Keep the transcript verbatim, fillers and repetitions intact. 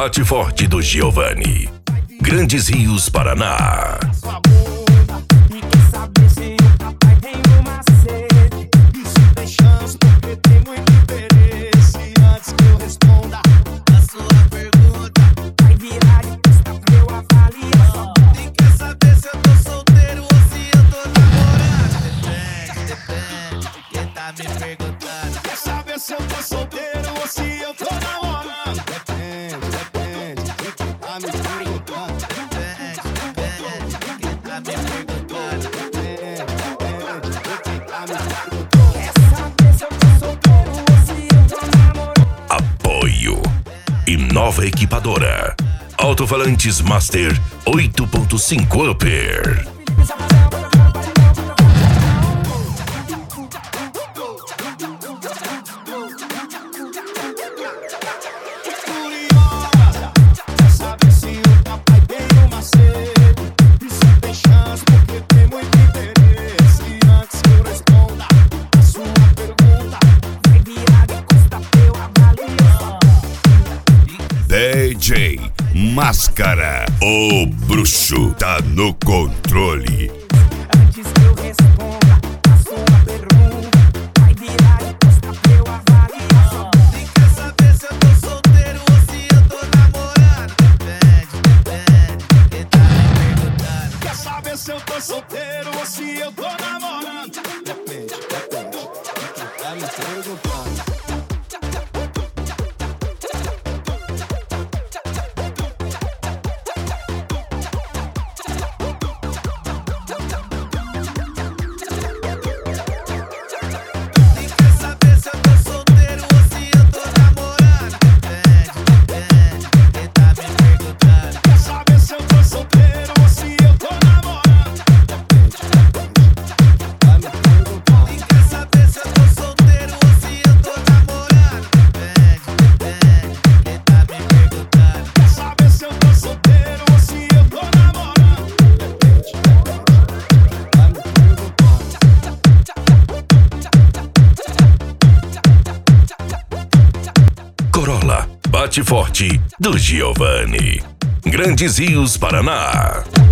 Bate Forte do Giovanni. Grandes Rios, Paraná. Se eu tô solteiro ou se eu tô namorando. Depende, depende de quem tá me perguntando. Depende, depende de quem tá me perguntando. Depende, depende de quem tá me perguntando. Quer saber se eu tô solteiro ou se eu tô namorando? Apoio Inova Equipadora. Alto-falantes Master oito ponto cinco Upper. D J Máscara, o bruxo tá no controle. Antes que eu responda a sua pergunta, vai virar e postar pra eu avaliar. E quer saber se eu tô solteiro ou se eu tô namorando? Depende, depende de quem tá me perguntando. Quer saber se eu tô solteiro ou se eu tô namorando? Depende, depende de quem tá me perguntando. Corolla Bate Forte do Giovanni. Grandes Rios, Paraná.